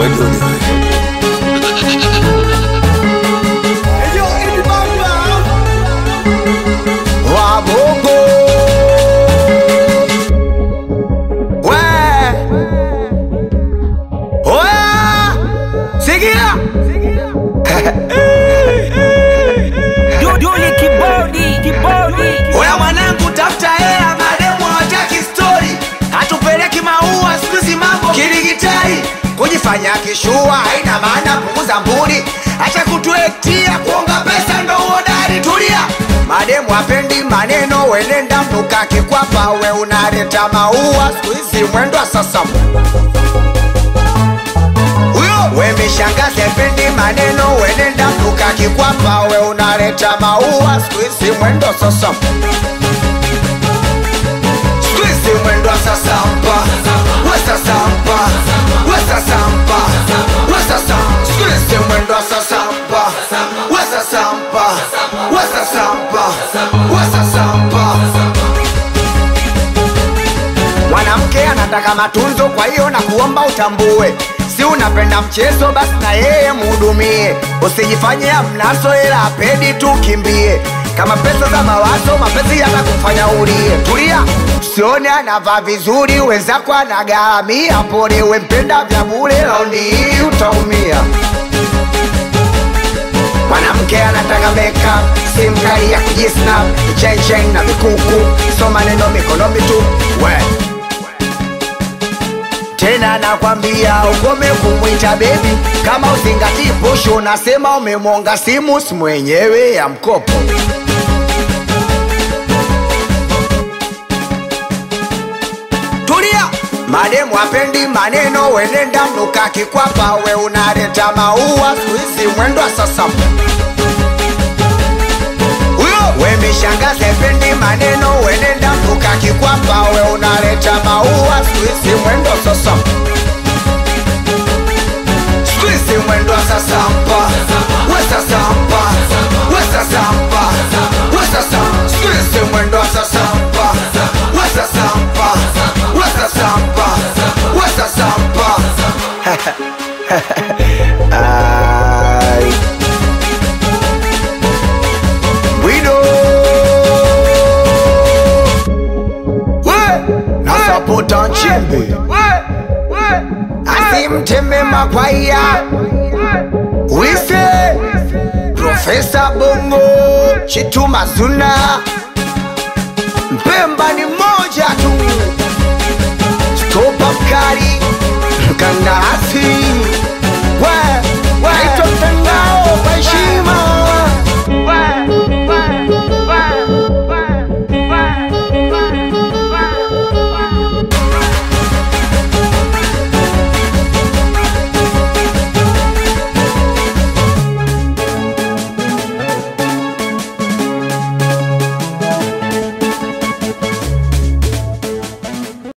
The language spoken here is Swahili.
Oya mwanangu tafuta hela, mademu hawataki story. Hatupeleki maua sikuzi, mambo kidigitali. Kujifanya kishua haina maana, punguza mbuni. Acha kutuetia kuonga pesa ndo uodari, tulia. Mademu hapendi maneno, wenenda mnuka kikwapa. We unaleta maua sikuzi, mwendo sasa. We mishangazi hapendi maneno, wenenda mnuka kikwapa. We unaleta maua sikuzi, mwendo sasa. Squeeze mwendo sasa mpa, we sasa mpa, we sasa mpa, we sasa. Squeeze mwendo sasa mpa, we sasa mpa, we sasa mpa, we sasa mpa. Mwanamke anataka matunzo, kwa hiyo na kuomba utambue. Si unapenda mchezo basi na yeye muhudumie. Usijifanye amnaso ila apedi tu kimbie. Kama pesa za mawazo, mapenzi yatakufanya ulie. Tulia, usione anavaa vizuri, wenzako anagaramia. Pole we mpenda vya bure, raundi hii utaumia. Mwanamke anataka makeup, simu kali ya kujisnap, chain na vikuku, so maneno mikono mitu. Tena nakwambia ukome kumwita baby. Kama uzingati push, unasema umemonga simu, si mwenyewe ya mkopo. Tulia, mademu hapendi maneno, wenenda mnuka kikwapa. We unaleta maua sikuizi, mwendo sasa. We mishangazi hapendi maneno, wenenda mnuka kikwapa. We unaleta maua sikuizi, mwendo sasa. Squeeze mwendo sasa mpa, we sasa mpa, we sasa mpa, we sasa. Squeeze mwendo sasa mpa, we sasa mpa, we sasa mpa, we sasa mpa. Nasapota nchimbi asimteme makwaya. Wise Profesa Bongo Chituma Zuna. Mpemba ni moja tu, stopa mkali mkanasi.